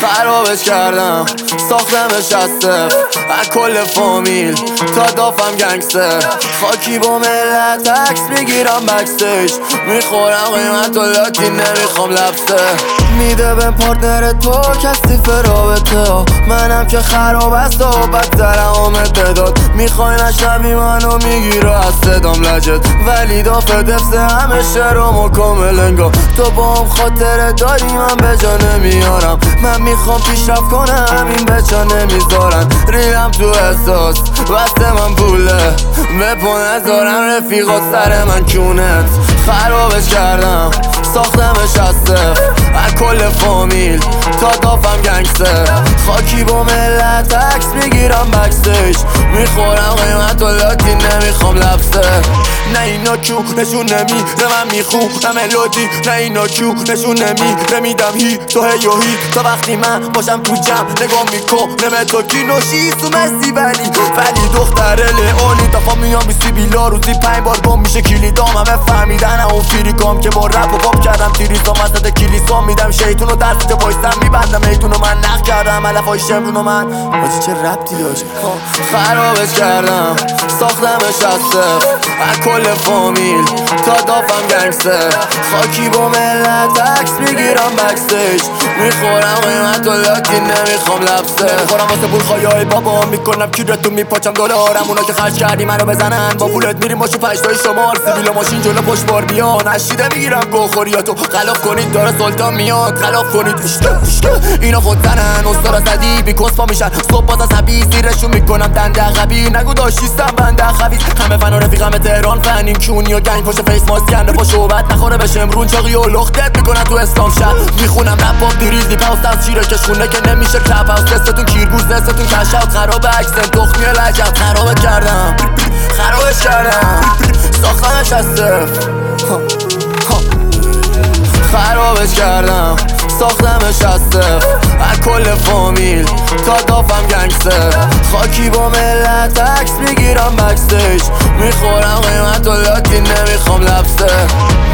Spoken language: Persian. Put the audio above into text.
خرابش کردم ساختمش از صفر از کل فامیل تا دافم گنگستر خاکی با ملت عکس میگیرم بکستیج میخورم قیمت و لاتی نمیخوام لبسه میده به پارتنر تو کسی فرابطه منم که خراب است و بدترم آمد بداد میخوای نشنوی منو میگیره از صدام لجت ولی دافه دفته همه شرم و کامل انگار تو با هم خاطره داری من به جا نمیارم من میخوام پیشرفت کنم همین بچه نمیذارن ریدم تو احساس واسه من پوله بپو نذارم رفیقات سر من کونت خرابش کردم ساختمش از صفر از کل فامیل تا دافم گنگستر خاکی با ملت عکس میگیرم بکستیج میخورم قیمت و لاتی نمیخوام لبسه نه اینا کیو نشون نمیره من میخونم ملودی نه اینا کیو نشون نمیره میدم هی تو هی و هی تا وقتی من باشم تو جمع نگاه میکنم تو کی نوشی تو مسی ولی دختر لئونی تا میام بیسی بیلا روزی 5 بار گم میشه کلیدام همه فهمیدن اون فریکام که با رپ و پاپ کردم تیریزام وسط کلیسام میدم شیطونو درس که وایستم میبندم ایتونو من نخ کردم علفای شمرونو من باجی چه ربطی داشت خرابش کردم ساختمش از صفر از کل فامیل تا دافم گنگستر خاکی با ملت عکس میگیرم بکستیج میخورم قیمت و لاتی نمیخوام لبسه میخورم واسه پول خواهی بابا میکنم کیرتو میپاچم دلارم اونا که خرج کردی منو بزنن با پولت میریم باشو پشتای شمال سیبیل و ماشین جلو پشت بار بیان نشیده میگیرم گوخوریاتو خلاف کنید داره سلطان میاد خلاف کنید اینا خودتنن استارا زدی بی کسپا میشن صبح باز از حبی زیرشون میکنم دنده عقبی نگو داشتیستم بنده خبیز همه فن و رفیقم تهران فنین کونی و گنگ پشت فیس ماست کنده پا شوبت نخوره به شمرون چاقی و لختت میکنن تو اسلام شهر میخونم رپ آف دیریزی پاوست از چیره کشونه که نمیشه کلپ هاوس دستتون کیرگوز دستتون کشاوت خراب اکسن تخمی لجت خرابت کردم خرابش کردم ساختمش از صفر خرابش کردم ساختمش از صفر از کل فامیل تا دافم گنگستر خاکی با ملت عکس میگیرم بکستیج میخورم قیمت و لاتی نمیخوام لبسه